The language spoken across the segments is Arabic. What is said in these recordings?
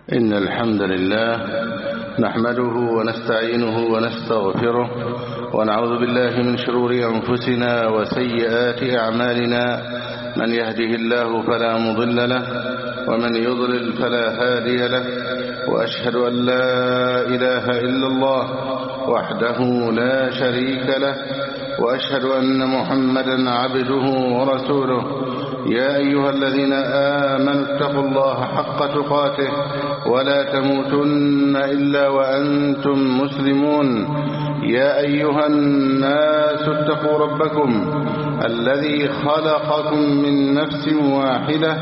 إن الحمد لله نحمده ونستعينه ونستغفره ونعوذ بالله من شرور أنفسنا وسيئات أعمالنا. من يهده الله فلا مضل له ومن يضلل فلا هادي له، وأشهد أن لا إله إلا الله وحده لا شريك له، وأشهد أن محمدا عبده ورسوله. يا أيها الذين آمنوا اتقوا الله حق تقاته ولا تموتن إلا وأنتم مسلمون. يا أيها الناس اتقوا ربكم الذي خلقكم من نفس واحدة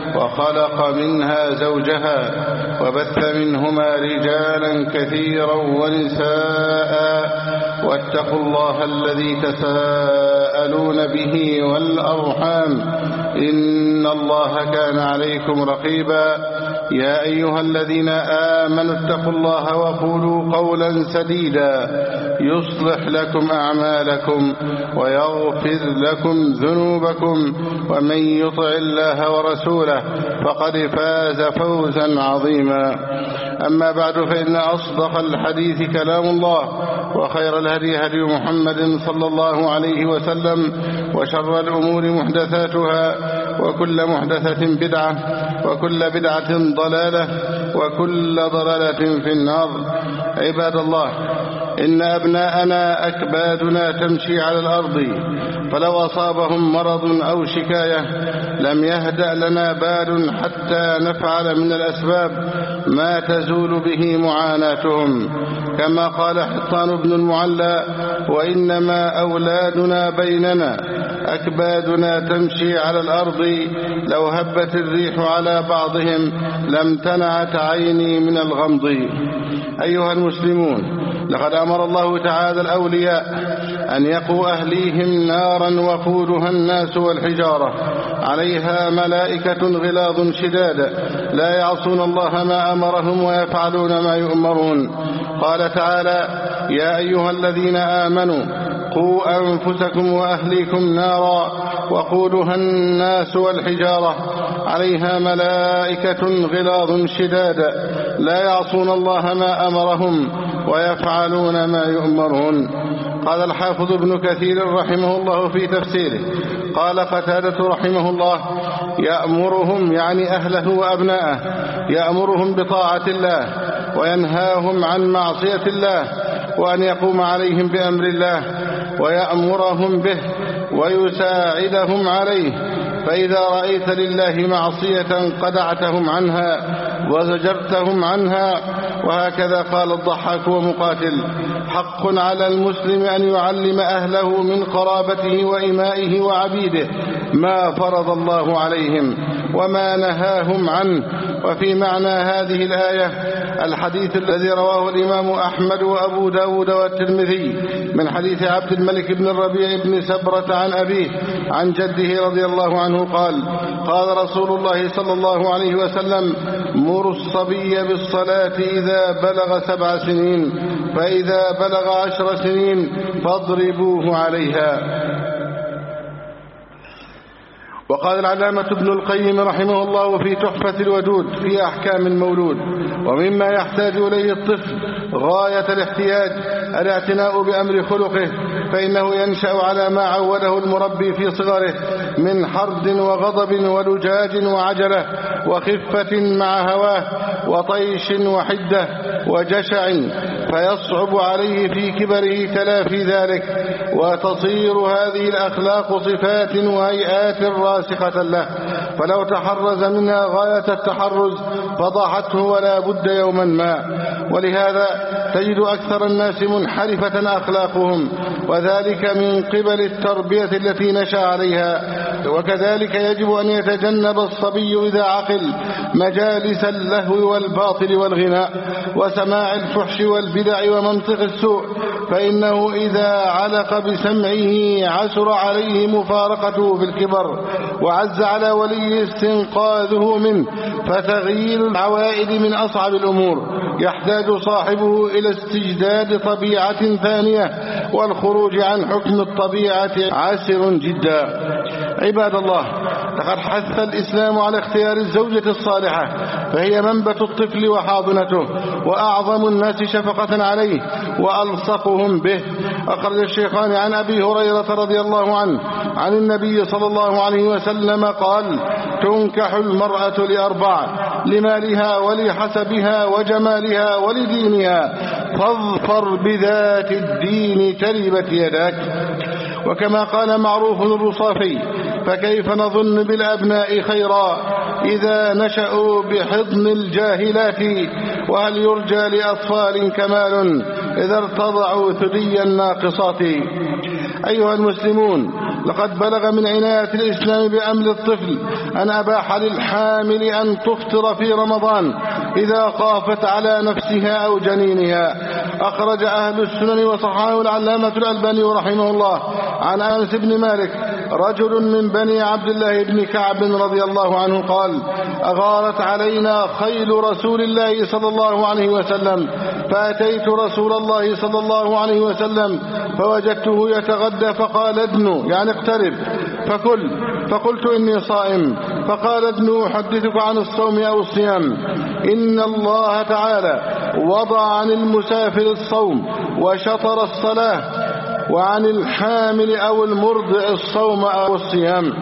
وخلق منها زوجها وبث منهما رجالا كثيرا ونساء، واتقوا الله الذي تساءلون به والأرحام إن الله كان عليكم رقيبا. يا أيها الذين آمنوا اتقوا الله وقولوا قولا سديدا يصلح لكم أعمالكم ويغفر لكم ذنوبكم، ومن يطع الله ورسوله فقد فاز فوزا عظيما. أما بعد، فإن أصدق الحديث كلام الله، وخير الهدي هدي محمد صلى الله عليه وسلم، وشر الأمور محدثاتها، وكل محدثة بدعة، وكل بدعة ضلالة، وكل ضلالة في النار. عباد الله، إن أبناءنا أكبادنا تمشي على الأرض، فلو أصابهم مرض أو شكاية لم يهدأ لنا بال حتى نفعل من الأسباب ما تزول به معاناتهم. كما قال حطان بن المعلى: وإنما أولادنا بيننا أكبادنا تمشي على الأرض، لو هبت الريح على بعضهم لم تنعت عيني من الغمض. أيها المسلمون، لقد أمر الله تعالى الأولياء أن يقوا أهليهم نارا وقودها الناس والحجارة، عليها ملائكة غلاظ شداد لا يعصون الله ما أمرهم ويفعلون ما يؤمرون. قال تعالى: يا أيها الذين آمنوا قوا أنفسكم وأهليكم نارا وقودها الناس والحجارة، عليها ملائكة غلاظ شداد لا يعصون الله ما أمرهم ويفعلون ما يؤمرون. قال الحافظ ابن كثير رحمه الله في تفسيره: قال قتادة رحمه الله: يأمرهم، يعني أهله وأبناءه، يأمرهم بطاعة الله وينهاهم عن معصية الله، وأن يقوم عليهم بأمر الله ويأمرهم به ويساعدهم عليه. فإذا رأيت لله معصية قدعتهم عنها وزجرتهم عنها. وهكذا قال الضحاك ومقاتل: حق على المسلم أن يعلم أهله من قرابته وإمائه وعبيده ما فرض الله عليهم وما نهاهم عنه. وفي معنى هذه الآية الحديث الذي رواه الإمام أحمد وأبو داود والترمذي من حديث عبد الملك بن الربيع بن سبرة عن أبيه عن جده رضي الله عنه قال: قال رسول الله صلى الله عليه وسلم: مروا الصبي بالصلاة إذا بلغ 7 سنين، فإذا بلغ 10 سنين فاضربوه عليها. وقال العلامة ابن القيم رحمه الله في تحفة الودود في أحكام المولود: ومما يحتاج إليه الطفل غاية الاحتياج الاعتناء بأمر خلقه، فإنه ينشأ على ما عوده المربي في صغره من حرد وغضب ولجاج وعجلة وخفة مع هواه وطيش وحدة وجشع، فيصعب عليه في كبره تلافي ذلك، وتصير هذه الأخلاق صفات وهيئات راسخة له، فلو تحرز منها غاية التحرز فضاحته ولا بد يوما ما. ولهذا تجد أكثر الناس منحرفة أخلاقهم، وذلك من قبل التربية التي نشأ عليها. وكذلك يجب أن يتجنب الصبي إذا عقل مجالس اللهو والباطل والغناء وسماع الفحش والبدع ومنطق السوء، فإنه إذا علق بسمعه عسر عليه مفارقته في الكبر، وعز على ولي استنقاذه منه، فتغيير العوائد من أصعب الأمور. يحتاج صاحبه إلى استجداد طبيعة ثانية، والخروج عن حكم الطبيعة عسر جدا. عباد الله، لقد حث الإسلام على اختيار الزوجة الصالحة، فهي منبت الطفل وحاضنته، وأعظم الناس شفقة عليه وألصقهم به. أخرج الشيخان عن أبي هريرة رضي الله عنه عن النبي صلى الله عليه وسلم قال: تنكح المرأة لأربع: لمالها ولحسبها وجمالها ولدينها، فاظفر بذات الدين تربت يداك. وكما قال معروف الرصافي: فكيف نظن بالأبناء خيرا إذا نشأوا بحضن الجاهلات، وهل يرجى لأطفال كمال إذا ارتضعوا ثدي الناقصات. أيها المسلمون، لقد بلغ من عناية الإسلام بأمر الطفل أن أباح للحامل أن تفطر في رمضان إذا خافت على نفسها أو جنينها. أخرج أهل السنن وصححه العلامة الألباني رحمه الله عن أنس بن مالك: رجل من بني عبد الله بن كعب رضي الله عنه قال: أغارت علينا خيل رسول الله صلى الله عليه وسلم، فأتيت رسول الله صلى الله عليه وسلم فوجدته يتغدى، فقال: ادنو، يعني اقترب، فكل. فقلت: إني صائم. فقال: ادنو، أحدثك عن الصوم أو الصيام. إن الله تعالى وضع عن المسافر الصوم وشطر الصلاة، وعن الحامل أو المرضع الصوم أو الصيام.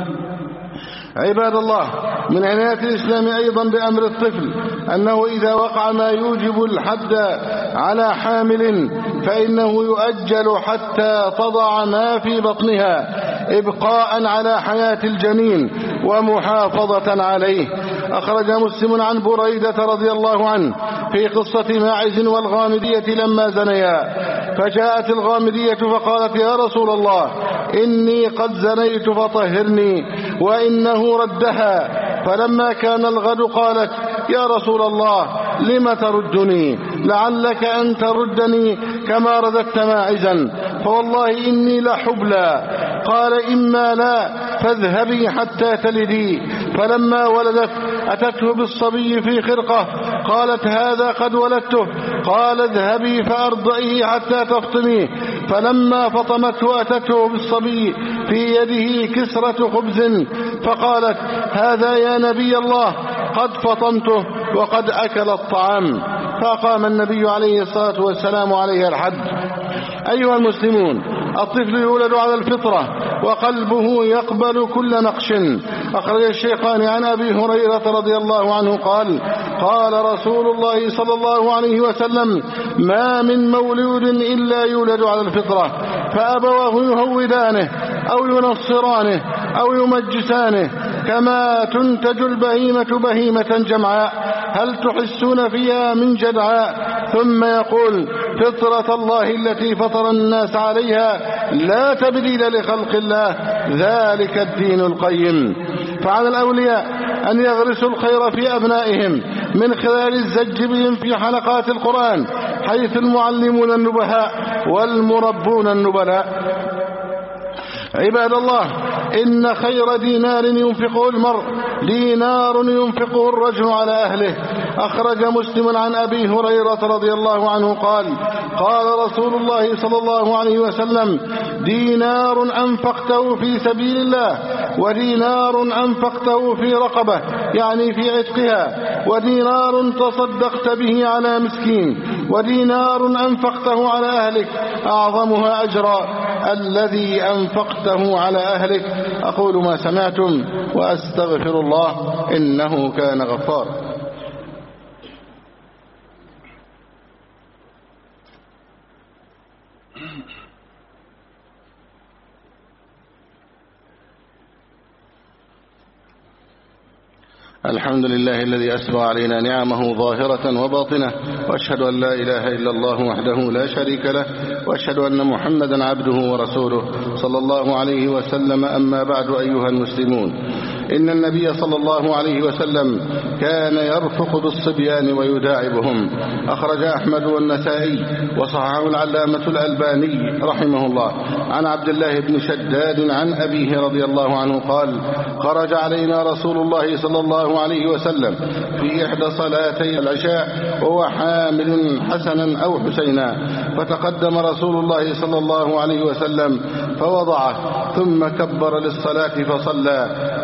عباد الله، من عناية الإسلام أيضا بأمر الطفل أنه إذا وقع ما يوجب الحد على حامل فإنه يؤجل حتى تضع ما في بطنها، إبقاء على حياة الجنين ومحافظة عليه. أخرج مسلم عن بريدة رضي الله عنه في قصة ماعز والغامدية لما زنيا. فجاءت الغامدية فقالت: يا رسول الله، إني قد زنيت فطهرني، وإنه ردها. فلما كان الغد قالت: يا رسول الله، لم تردني؟ لعلك أن تردني كما رددت ماعزا، فوالله إني لحبلى. قال: إما لا، فاذهبي حتى تلدي. فلما ولدت أتته بالصبي في خرقة، قالت: هذا قد ولدته. قال: اذهبي فأرضعيه حتى تفطميه. فلما فطمته أتته بالصبي في يده كسرة خبز، فقالت: هذا يا نبي الله، قد فطمته وقد أكل الطعام. فأقام النبي عليه الصلاة والسلام عليه الحد. أيها المسلمون، الطفل يولد على الفطرة وقلبه يقبل كل نقش. أخرج الشيخان عن أبي هريرة رضي الله عنه قال: قال رسول الله صلى الله عليه وسلم: ما من مولود إلا يولد على الفطرة، فأبواه يهودانه أو ينصرانه أو يمجسانه، كما تنتج البهيمة بهيمة جمعاء، هل تحسون فيها من جدعاء؟ ثم يقول: فطرة الله التي فطر الناس عليها، لا تبديل لخلق الله، ذلك الدين القيم. فعلى الأولياء أن يغرسوا الخير في أبنائهم من خلال الزج بهم في حلقات القرآن، حيث المعلمون النبهاء والمربون النبلاء. عباد الله، إن خير دينار ينفقه المرء دينار ينفقه الرجل على أهله. أخرج مسلم عن أبي هريرة رضي الله عنه قال: قال رسول الله صلى الله عليه وسلم: دينار أنفقته في سبيل الله، ودينار أنفقته في رقبة، يعني في عتقها، ودينار تصدقت به على مسكين، ودينار أنفقته على أهلك، أعظمها أجرا الذي أنفقته على أهلك. أقول ما سمعتم وأستغفر الله، إنه كان غفارا. الحمد لله الذي أسبغ علينا نعمه ظاهرة وباطنة، وأشهد أن لا إله إلا الله وحده لا شريك له، وأشهد أن محمدا عبده ورسوله صلى الله عليه وسلم. أما بعد، أيها المسلمون، إن النبي صلى الله عليه وسلم كان يرفق بالصبيان ويداعبهم. أخرج أحمد والنسائي وصححه العلامة الألباني رحمه الله عن عبد الله بن شداد عن أبيه رضي الله عنه قال: خرج علينا رسول الله صلى الله عليه وسلم في إحدى صلاتي العشاء وهو حامل حسنا أو حسينا، فتقدم رسول الله صلى الله عليه وسلم فوضعه، ثم كبر للصلاة فصلى،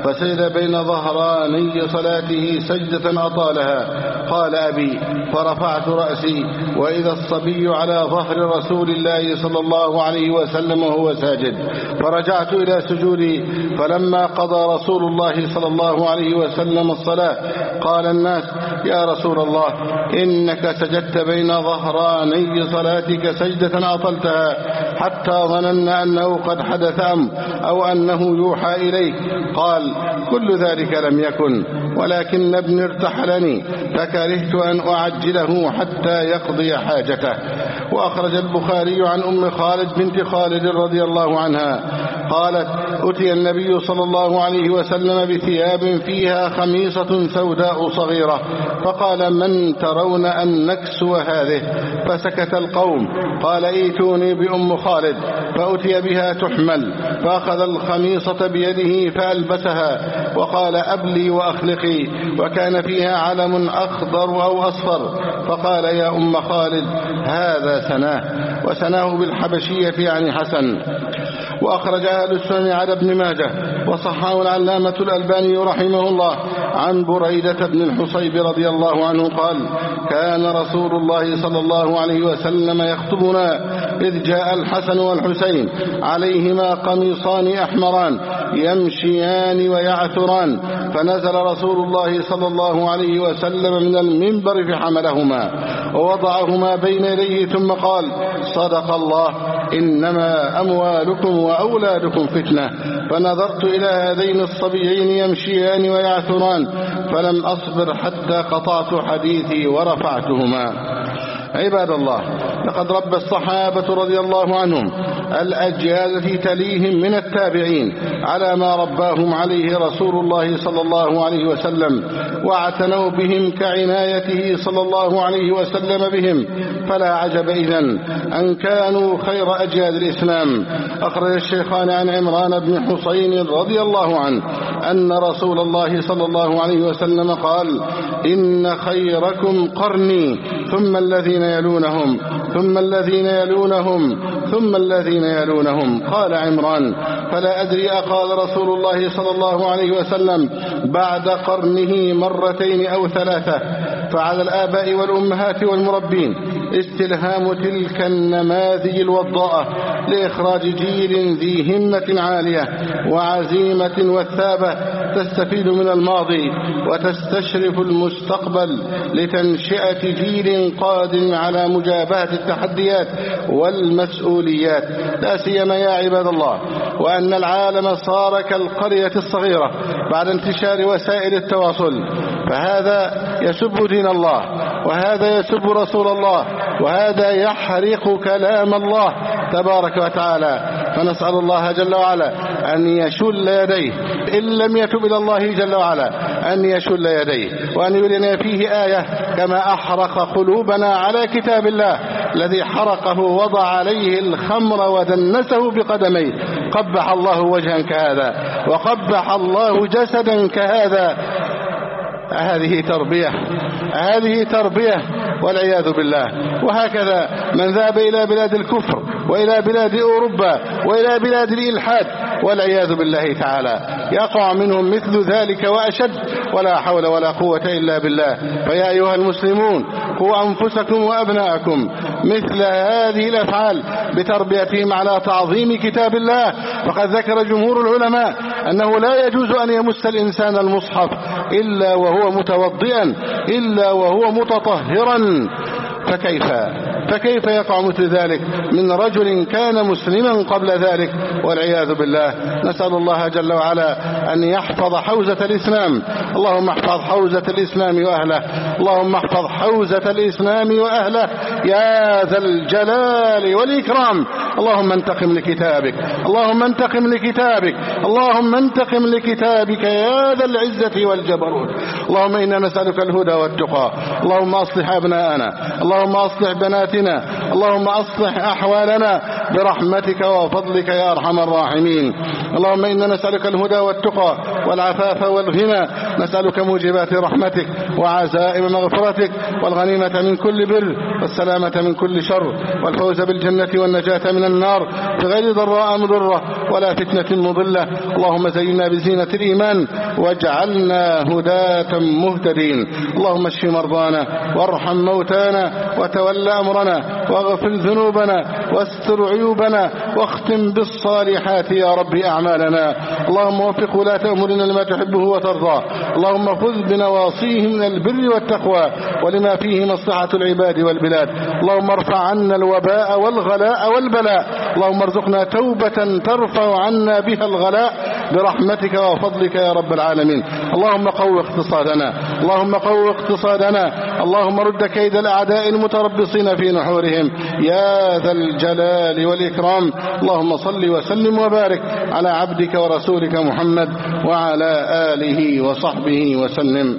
فسجد بين ظهراني صلاته سجدة أطالها. قال أبي فرفعت رأسي وإذا الصبي على ظهر رسول الله صلى الله عليه وسلم وهو ساجد، فرجعت إلى سجودي. فلما قضى رسول الله صلى الله عليه وسلم الصلاة قال الناس: يا رسول الله إنك سجدت بين ظهراني صلاتك سجدة أطلتها حتى ظننا أنه قد حدث أو أنه يوحى إليك. قال: كل ذلك لم يكن، ولكن ابني ارتحلني فكرهت أن أعجله حتى يقضي حاجته. وأخرج البخاري عن أم خالد بنت خالد رضي الله عنها قالت: أتي النبي صلى الله عليه وسلم بثياب فيها خميصة سوداء صغيرة، فقال: من ترون أن نكسو هذه؟ فسكت القوم. قال: ائتوني بأم خالد. فأتي بها تحمل، فأخذ الخميصة بيده فألبسها وقال: أبلي وأخلقي. وكان فيها علم أخضر أو أصفر. فقال: يا أم خالد هذا سناه، وسناه بالحبشية يعني حسن. وأخرج أهل السنن على ابن ماجه وصححه العلامة الألباني رحمه الله عن بريدة بن الحصيب رضي الله عنه قال: كان رسول الله صلى الله عليه وسلم يخطبنا إذ جاء الحسن والحسين عليهما قميصان أحمران يمشيان ويعثران، فنزل رسول الله صلى الله عليه وسلم من المنبر فحملهما ووضعهما بين يديه ثم قال: صدق الله، إنما أموالكم وأولادكم فتنة. فنظرت إلى هذين الصبيين يمشيان ويعثران فلم أصبر حتى قطعت حديثي ورفعتهما. عباد الله، لقد ربى الصحابة رضي الله عنهم الأجيال التي تليهم من التابعين على ما رباهم عليه رسول الله صلى الله عليه وسلم، واعتنوا بهم كعنايته صلى الله عليه وسلم بهم، فلا عجب إذن أن كانوا خير أجيال الإسلام. أخرج الشيخان عن عمران بن حسين رضي الله عنه أن رسول الله صلى الله عليه وسلم قال: إن خيركم قرني ثم الذين يلونهم ثم الذين يلونهم ثم الذين يلونهم. قال عمران: فلا أدري أقال رسول الله صلى الله عليه وسلم بعد قرنه مرتين أو ثلاثة. فعلى الآباء والأمهات والمربين استلهام تلك النماذج الوضاءة لإخراج جيل ذي همة عالية وعزيمة وثابة تستفيد من الماضي وتستشرف المستقبل لتنشئة جيل قادر على مجابهة التحديات والمسؤوليات، لا سيما يا عباد الله وأن العالم صار كالقرية الصغيرة بعد انتشار وسائل التواصل. فهذا يسب دين الله، وهذا يسب رسول الله، وهذا يحرق كلام الله تبارك وتعالى. فنسأل الله جل وعلا أن يشل يديه إن لم يتب إلى الله جل وعلا، أن يشل يديه وأن يرينا فيه آية كما أحرق قلوبنا على كتاب الله الذي حرقه وضع عليه الخمر ودنسه بقدميه. قبح الله وجها كهذا وقبح الله جسدا كهذا. هذه تربية والعياذ بالله. وهكذا من ذهب إلى بلاد الكفر وإلى بلاد أوروبا وإلى بلاد الإلحاد والعياذ بالله تعالى يقع منهم مثل ذلك وأشد، ولا حول ولا قوة إلا بالله. فيا أيها المسلمون قوا أنفسكم وأبناءكم مثل هذه الأفعال بتربيتهم على تعظيم كتاب الله. فقد ذكر جمهور العلماء أنه لا يجوز أن يمس الإنسان المصحف إلا وهو متوضئا إلا وهو متطهرا. فكيف يقع مثل ذلك من رجل كان مسلما قبل ذلك والعياذ بالله. نسأل الله جل وعلا أن يحفظ حوزة الإسلام. اللهم احفظ حوزة الإسلام وأهله، اللهم احفظ حوزة الإسلام وأهله يا ذا الجلال والإكرام. اللهم انتقم لكتابك، اللهم انتقم لكتابك، اللهم انتقم لكتابك يا ذا العزة والجبروت. اللهم إنا نسألك الهدى والتقى. اللهم أصلح أبناءنا، اللهم أصلح بناتنا، اللهم أصلح أحوالنا برحمتك وفضلك يا أرحم الراحمين. اللهم إنا نسألك الهدى والتقى والعفاف والغنى، نسألك موجبات رحمتك وعزائم مغفرتك والغنيمة من كل بر والسلامة من كل شر والفوز بالجنة والنجاة من النار بغير ضراء مضرة ولا فتنة مضلة. اللهم زينا بزينة الإيمان واجعلنا هداة مهتدين. اللهم اشف مرضانا وارحم موتانا وتول أمرنا واغفر ذنوبنا واستر عيوبنا واختم بالصالحات يا رب أعمالنا. اللهم وفق ولاة أمورنا لما تحبه وترضى. اللهم خذ بنواصيهم من البر والتقوى ولما فيه مصلحة العباد والبلاد. اللهم ارفع عنا الوباء والغلاء والبلاء. اللهم ارزقنا توبة ترفع عنا بها الغلاء برحمتك وفضلك يا رب العالمين. اللهم قو اقتصادنا، اللهم قو اقتصادنا، اللهم رد كيد الأعداء المتربصين في نحورهم يا ذا الجلال والإكرام. اللهم صل وسلم وبارك على عبدك ورسولك محمد وعلى آله وصحبه وسلم.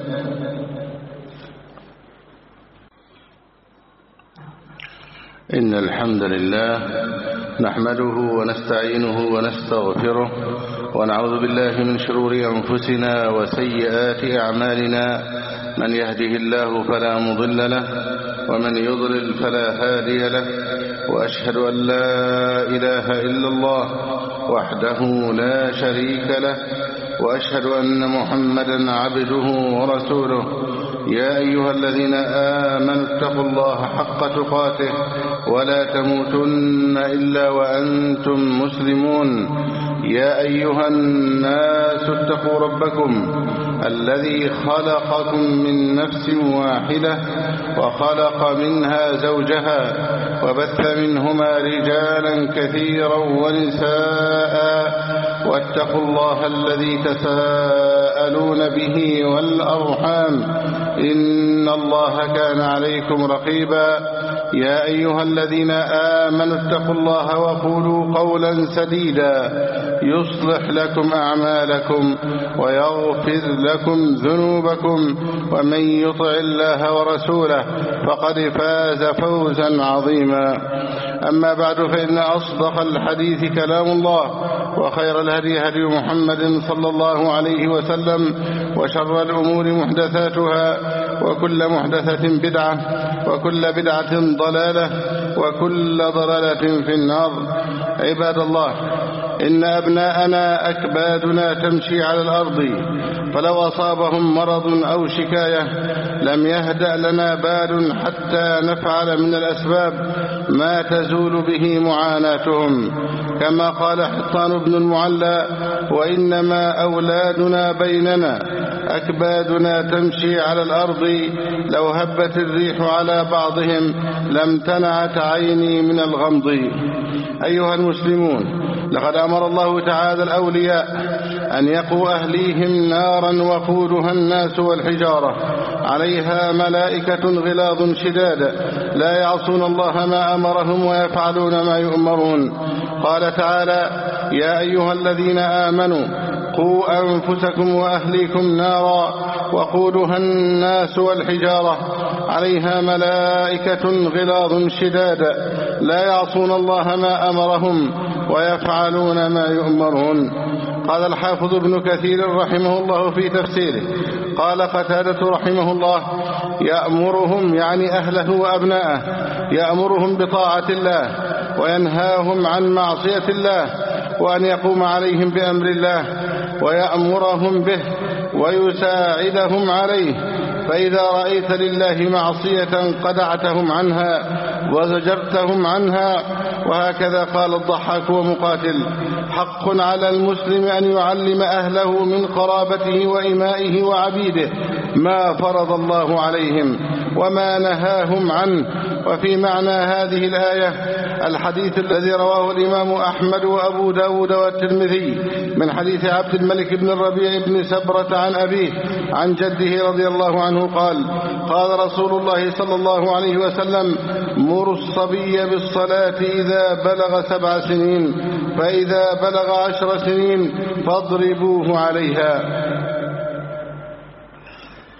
إن الحمد لله نحمده ونستعينه ونستغفره ونعوذ بالله من شرور أنفسنا وسيئات أعمالنا. من يهده الله فلا مضل له ومن يضلل فلا هادي له، وأشهد أن لا إله إلا الله وحده لا شريك له، وأشهد أن محمدا عبده ورسوله. يا أيها الذين آمنوا اتقوا الله حق تقاته ولا تموتن إلا وأنتم مسلمون. يا أيها الناس اتقوا ربكم الذي خلقكم من نفس واحدة وخلق منها زوجها وبث منهما رجالا كثيرا ونساء، واتقوا الله الذي تساءلون به والأرحام إن الله كان عليكم رقيبا. يا أيها الذين آمنوا اتقوا الله وقولوا قولا سديدا يصلح لكم أعمالكم ويغفر لكم ذنوبكم، ومن يطع الله ورسوله فقد فاز فوزا عظيما. أما بعد، فإن أصدق الحديث كلام الله، وخير الهدي هدي محمد صلى الله عليه وسلم، وشر الأمور محدثاتها، وكل محدثة بدعة، وكل بدعة ضلالة، وكل ضلالة في النار. عباد الله، إن أبناءنا أكبادنا تمشي على الأرض، فلو أصابهم مرض أو شكاية لم يهدأ لنا بال حتى نفعل من الأسباب ما تزول به معاناتهم. كما قال حطان بن المعلى: وإنما أولادنا بيننا، أكبادنا تمشي على الأرض، لو هبت الريح على بعضهم لم تنعت عيني من الغمض. أيها المسلمون، لقد أمر الله تعالى الأولياء أن يقوا أهليهم نارا وقودها الناس والحجارة، عليها ملائكة غلاظ شداد لا يعصون الله ما أمرهم ويفعلون ما يؤمرون. قال تعالى: يا أيها الذين آمنوا قوا أنفسكم وأهليكم نارا وقودها الناس والحجارة، عليها ملائكة غلاظ شداد لا يعصون الله ما أمرهم ويفعلون ما يؤمرون. قال الحافظ ابن كثير رحمه الله في تفسيره: قال قتادة رحمه الله: يأمرهم، يعني أهله وأبناءه، يأمرهم بطاعة الله وينهاهم عن معصية الله، وأن يقوم عليهم بأمر الله ويأمرهم به ويساعدهم عليه. فإذا رأيت لله معصية قدعتهم عنها وزجرتهم عنها. وهكذا قال الضحاك ومقاتل: حق على المسلم أن يعلم أهله من قرابته وإمائه وعبيده ما فرض الله عليهم وما نهاهم عنه. وفي معنى هذه الآية الحديث الذي رواه الإمام أحمد وأبو داود والترمذي من حديث عبد الملك بن الربيع بن سبرة عن أبيه عن جده رضي الله عنه قال: قال رسول الله صلى الله عليه وسلم: مروا الصبي بالصلاة إذا بلغ 7 سنين، فإذا بلغ 10 سنين فاضربوه عليها.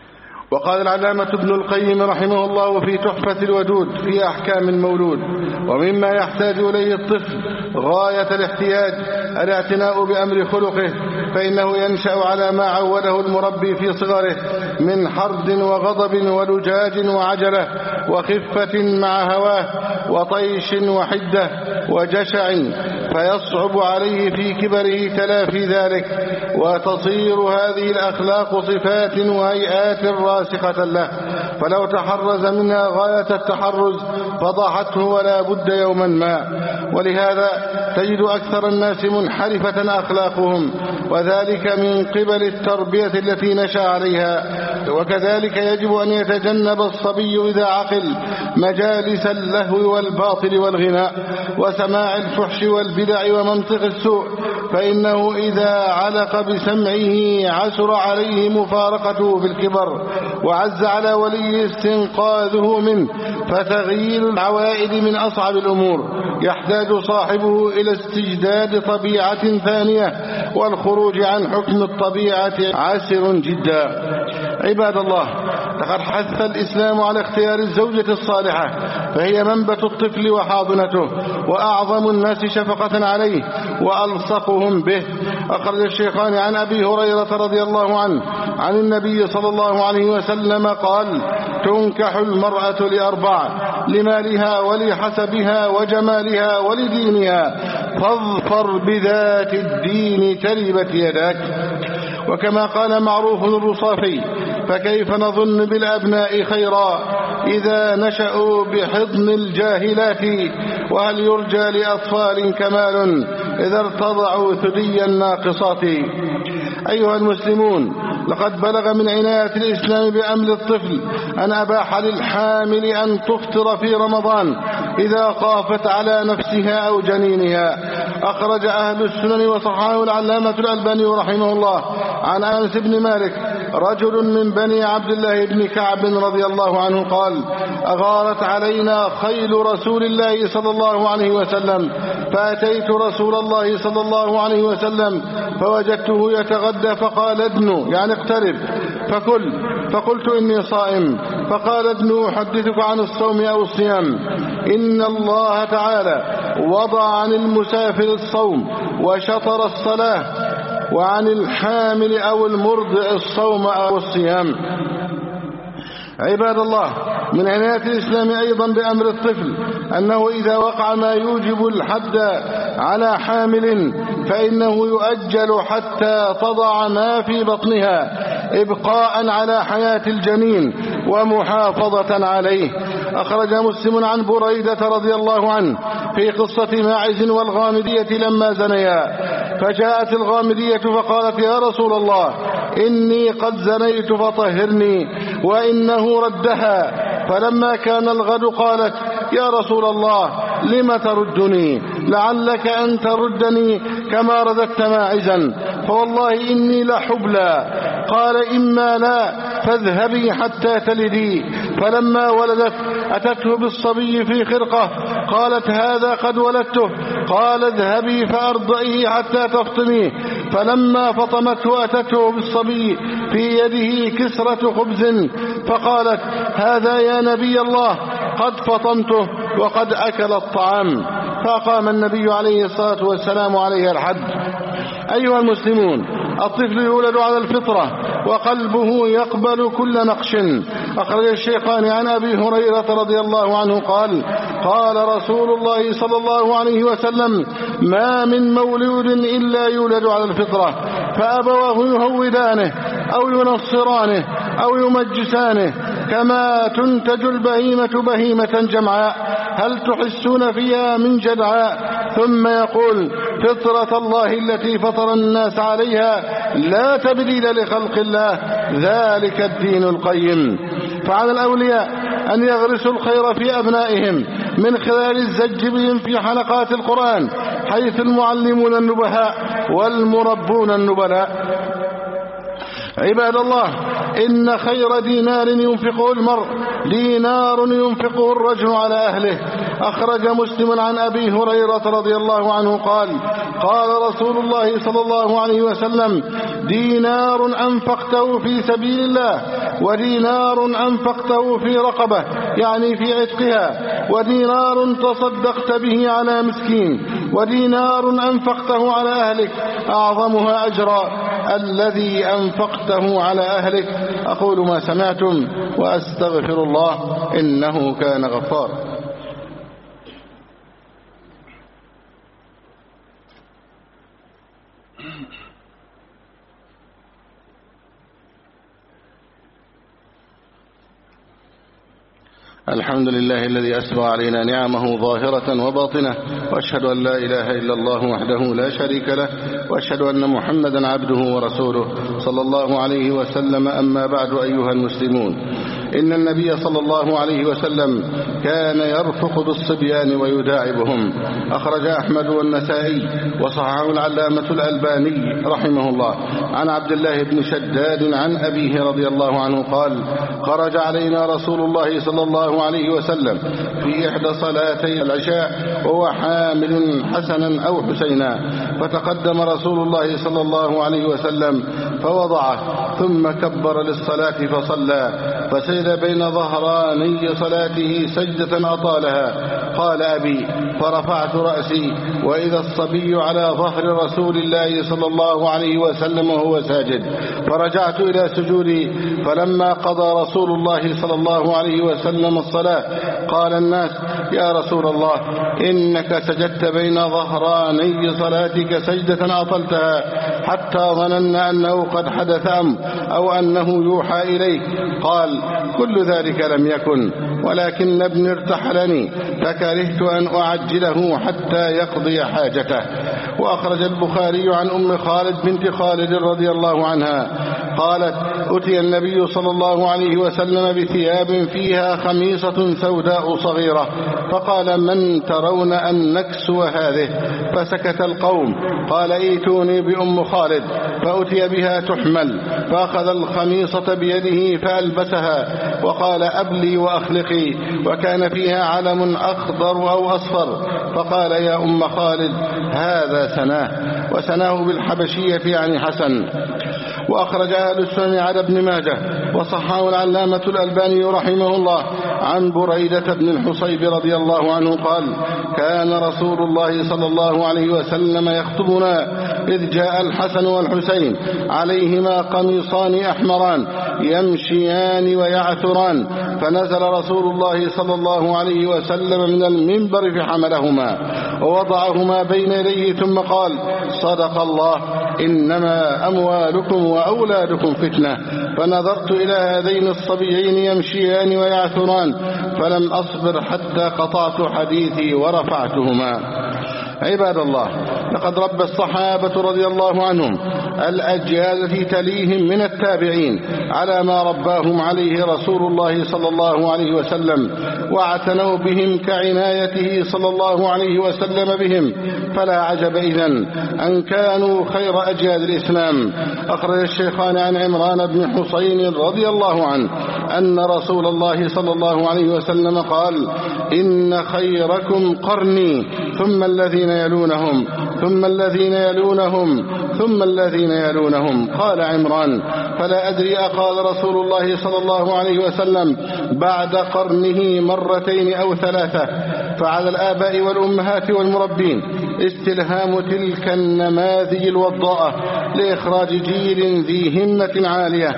وقال العلامة ابن القيم رحمه الله في تحفة الودود في أحكام المولود: ومما يحتاج إليه الطفل غاية الاحتياج الاعتناء بأمر خلقه، فإنه ينشأ على ما عوده المربي في صغره من حرد وغضب ولجاج وعجلة وخفة مع هواه وطيش وحدة وجشع، فيصعب عليه في كبره تلافي ذلك، وتصير هذه الأخلاق صفات وهيئات راسخة له، فلو تحرز منها غاية التحرز فضاحته ولا بد يوما ما. ولهذا تجد أكثر الناس منحرفة أخلاقهم، وذلك من قبل التربية التي نشأ عليها. وكذلك يجب أن يتجنب الصبي إذا عقل مجالس اللهو والباطل والغناء وسماع الفحش والبدع ومنطق السوء، فإنه إذا علق بسمعه عسر عليه مفارقته في الكبر، وعز على ولي استنقاذه منه، فتغيير العوائد من أصعب الأمور، يحتاج صاحبه إلى استجداد طبيعة ثانية، والخروج عن حكم الطبيعة عسر جدا. عباد الله، لقد حث الإسلام على اختيار الزوجة الصالحة، فهي منبت الطفل وحاضنته، وأعظم الناس شفقة عليه وألصقهم به. أخرج الشيخان عن أبي هريرة رضي الله عنه عن النبي صلى الله عليه وسلم قال: تنكح المرأة لأربع: لمالها ولحسبها وجمالها ولدينها، فاظفر بذات الدين تربت يداك. وكما قال معروف الرصافي: فكيف نظن بالأبناء خيرا إذا نشأوا بحضن الجاهلات، وهل يرجى لأطفال كمال إذا ارتضعوا ثدي الناقصات. أيها المسلمون، لقد بلغ من عناية الإسلام بأمر الطفل أن أباح للحامل أن تفطر في رمضان إذا خافت على نفسها أو جنينها. أخرج أهل السنن وصححه العلامة الألباني رحمه الله عن أنس بن مالك رجل من بني عبد الله بن كعب رضي الله عنه قال: أغارت علينا خيل رسول الله صلى الله عليه وسلم، فأتيت رسول الله صلى الله عليه وسلم فوجدته يتغدى، فقال: ادنو، يعني اقترب، فكل. فقلت: إني صائم. فقال: ادنو، أحدثك عن الصوم أو الصيام. إن الله تعالى وضع عن المسافر الصوم وشطر الصلاة، وعن الحامل أو المرضع الصوم أو الصيام. عباد الله، من عناية الإسلام أيضا بأمر الطفل أنه إذا وقع ما يوجب الحد على حامل فإنه يؤجل حتى تضع ما في بطنها، إبقاء على حياة الجنين ومحافظة عليه. أخرج مسلم عن بريدة رضي الله عنه في قصة ماعز والغامدية لما زنيا، فجاءت الغامدية فقالت: يا رسول الله، إني قد زنيت فطهرني، وإنه ردها. فلما كان الغد قالت: يا رسول الله، لم تردني؟ لعلك أن تردني كما رددت ماعزا، فوالله إني لحبلى. قال: إما لا، فاذهبي حتى تلدي. فلما ولدت أتته بالصبي في خرقة، قالت: هذا قد ولدته. قال: اذهبي فأرضئه حتى تفطميه. فلما فطمته أتته بالصبي في يده كسرة خبز، فقالت: هذا يا نبي الله قد فطمته وقد أكل الطعام. فقام النبي عليه الصلاة والسلام عليه الحد. أيها المسلمون، الطفل يولد على الفطرة وقلبه يقبل كل نقش. أخرج الشيخان عن أبي هريرة رضي الله عنه قال: قال رسول الله صلى الله عليه وسلم: ما من مولود إلا يولد على الفطرة، فأبواه يهودانه أو ينصرانه أو يمجسانه، كما تنتج البهيمة بهيمة جمعاء، هل تحسون فيها من جدعاء؟ ثم يقول: فطرة الله التي فطر الناس عليها لا تبديل لخلق الله، ذلك الدين القيم. فعلى الأولياء أن يغرسوا الخير في أبنائهم من خلال الزج بهم في حلقات القرآن، حيث المعلمون النبهاء والمربون النبلاء. عباد الله، إن خير دينار ينفقه المرء دينار ينفقه الرجل على أهله. أخرج مسلم عن أبي هريرة رضي الله عنه قال: قال رسول الله صلى الله عليه وسلم: دينار أنفقته في سبيل الله ودينار أنفقته في رقبة يعني في عتقها، ودينار تصدقت به على مسكين، ودينار أنفقته على أهلك أعظمها أجرا الذي أنفقته على أهلك. أقول ما سمعتم وأستغفر الله إنه كان غفارا. الحمد لله الذي أسبغ علينا نعمه ظاهرة وباطنة، وأشهد أن لا إله إلا الله وحده لا شريك له، وأشهد أن محمدا عبده ورسوله صلى الله عليه وسلم. أما بعد أيها المسلمون، إن النبي صلى الله عليه وسلم كان يرفق بالصبيان ويداعبهم. أخرج أحمد والنسائي وصححه العلامة الألباني رحمه الله عن عبد الله بن شداد عن أبيه رضي الله عنه قال: خرج علينا رسول الله صلى الله عليه وسلم في إحدى صلاتي العشاء وهو حامل حسنا أو حسينا، فتقدم رسول الله صلى الله عليه وسلم فوضعه، ثم كبر للصلاة فصلى، فسجد بين ظهراني صلاته سجدة أطالها. قال أبي: فرفعت رأسي وإذا الصبي على ظهر رسول الله صلى الله عليه وسلم وهو ساجد، فرجعت إلى سجودي، فلما قضى رسول الله صلى الله عليه وسلم الصلاة قال الناس: يا رسول الله إنك سجدت بين ظهراني صلاتك سجدة أطلتها حتى ظننا أنه قد حدث أو أنه يوحى إليك. قال: كل ذلك لم يكن، ولكن ابني ارتحلني فكرهت أن أعجله حتى يقضي حاجته. وأخرج البخاري عن أم خالد بنت خالد رضي الله عنها قالت: أتي النبي صلى الله عليه وسلم بثياب فيها خميصة سوداء صغيرة، فقال: من ترون أن نكسو هذه؟ فسكت القوم. قال: ائتوني بأم خالد، فأتي بها تحمل، فأخذ الخميصة بيده فألبسها وقال: أبلي وأخلقي، وكان فيها علم أخضر أو أصفر. فقال: يا أم خالد هذا سناه، وسناه بالحبشية يعني حسن. وأخرج أهل السنن على ابن ماجه وصححه العلامة الألباني رحمه الله عن بريدة بن الحصيب رضي الله عنه قال: كان رسول الله صلى الله عليه وسلم يخطبنا إذ جاء الحسن والحسين عليهما قميصان أحمران يمشيان ويعثران، فنزل رسول الله صلى الله عليه وسلم من المنبر فحملهما ووضعهما بين يديه ثم قال: صدق الله، إنما أموالكم وأولادكم فتنة. فنظرت إلى هذين الصبيين يمشيان ويعثران، فلم أصبر حتى قطعت حديثي ورفعتهما. عباد الله، لقد ربى الصحابة رضي الله عنهم الأجيال التي تليهم من التابعين على ما رباهم عليه رسول الله صلى الله عليه وسلم، واعتنوا بهم كعنايته صلى الله عليه وسلم بهم، فلا عجب إذن أن كانوا خير أجيال الإسلام. أخرج الشيخان عن عمران بن حسين رضي الله عنه أن رسول الله صلى الله عليه وسلم قال: إن خيركم قرني، ثم الذين يلونهم، ثم الذين يلونهم، ثم الذين يلونهم. قال عمران: فلا أدري أقال رسول الله صلى الله عليه وسلم بعد قرنه مرتين أو ثلاثة. فعلى الآباء والأمهات والمربين استلهام تلك النماذج الوضاءة لإخراج جيل ذي همة عالية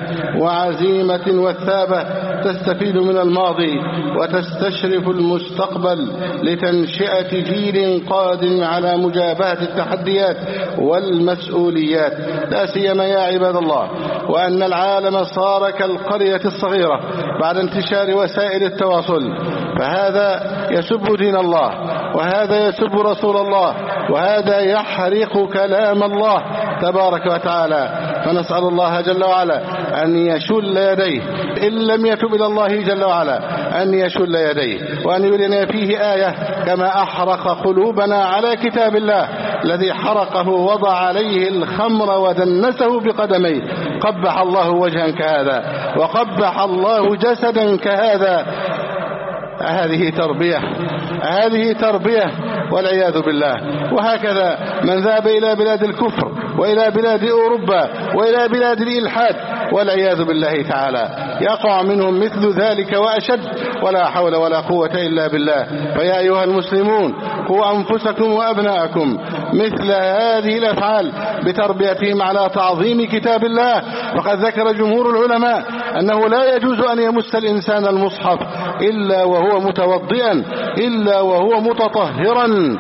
وعزيمة وثابة تستفيد من الماضي وتستشرف المستقبل لتنشئة جيل قادم على مجابهة التحديات والمسؤوليات، لا سيما يا عباد الله وأن العالم صار كالقرية الصغيرة بعد انتشار وسائل التواصل، فهذا يسب دين الله، وهذا يسب رسول الله، وهذا يحرق كلام الله تبارك وتعالى. فنسأل الله جل وعلا أن يشل يديه، إن لم يتب إلى الله جل وعلا أن يشل يديه، وأن يرينا فيه آية كما أحرق قلوبنا على كتاب الله الذي حرقه وضع عليه الخمر ودنسه بقدميه. قبح الله وجها كهذا، وقبح الله جسدا كهذا. هذه تربية والعياذ بالله. وهكذا من ذهب إلى بلاد الكفر وإلى بلاد أوروبا وإلى بلاد الإلحاد والعياذ بالله تعالى، يقع منهم مثل ذلك وأشد، ولا حول ولا قوة إلا بالله. فيا أيها المسلمون قوا أنفسكم وأبناءكم مثل هذه الأفعال بتربيتهم على تعظيم كتاب الله. وقد ذكر جمهور العلماء أنه لا يجوز أن يمس الإنسان المصحف إلا وهو متوضئا، إلا وهو متطهرا.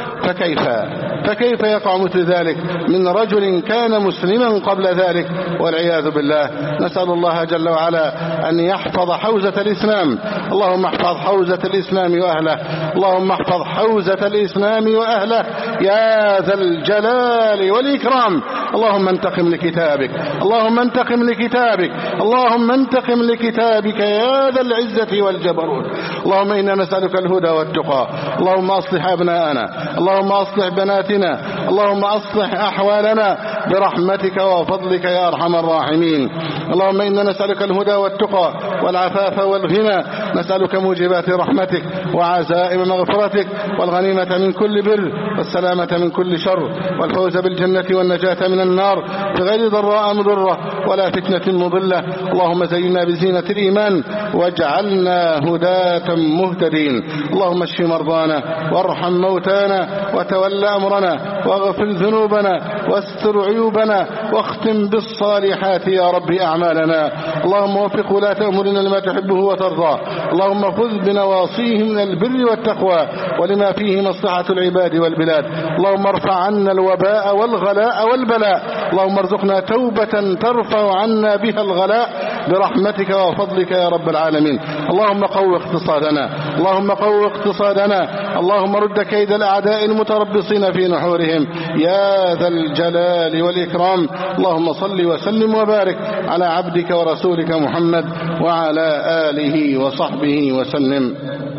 فكيف يقع مثل ذلك من رجل كان مسلما قبل ذلك والعياذ بالله؟ نسأل الله جل وعلا أن يحفظ حوزة الإسلام. اللهم احفظ حوزة الإسلام وأهله، اللهم احفظ حوزة الإسلام وأهله يا ذا الجلال والإكرام. اللهم انتقم لكتابك، اللهم انتقم لكتابك، اللهم انتقم لكتابك يا ذا العزة والجبروت. اللهم إنا نسألك الهدى والتقى. اللهم أصلح أبناءنا، اللهم أصلح بناتنا، اللهم أصلح أحوالنا برحمتك وفضلك يا أرحم الراحمين. اللهم إنا نسألك الهدى والتقى والعفاف والغنى، نسألك موجبات رحمتك وعزائم مغفرتك والغنيمة من كل بر والسلامة من كل شر والفوز بالجنة والنجاة من النار بغير ضراء مضرة ولا فتنة مضلة. اللهم زينا بزينة الإيمان واجعلنا هداة مهتدين. اللهم اشف مرضانا وارحم موتانا وتول أمرنا واغفر ذنوبنا واستر عيوبنا واختم بالصالحات يا رب أعمالنا. اللهم وفق ولاة أمورنا لما تحبه وترضاه. اللهم خذ بنواصيهم من البر والتقوى ولما فيه مصلحة العباد والبلاد. اللهم ارفع عنا الوباء والغلاء والبلاء. اللهم ارزقنا توبة ترفع عنا بها الغلاء برحمتك وفضلك يا رب العالمين. اللهم قو اقتصادنا، اللهم قو اقتصادنا. اللهم رد كيد الأعداء المتربصين في نحورهم يا ذا الجلال والإكرام. اللهم صل وسلم وبارك على عبدك ورسولك محمد وعلى آله وصحبه وسلم.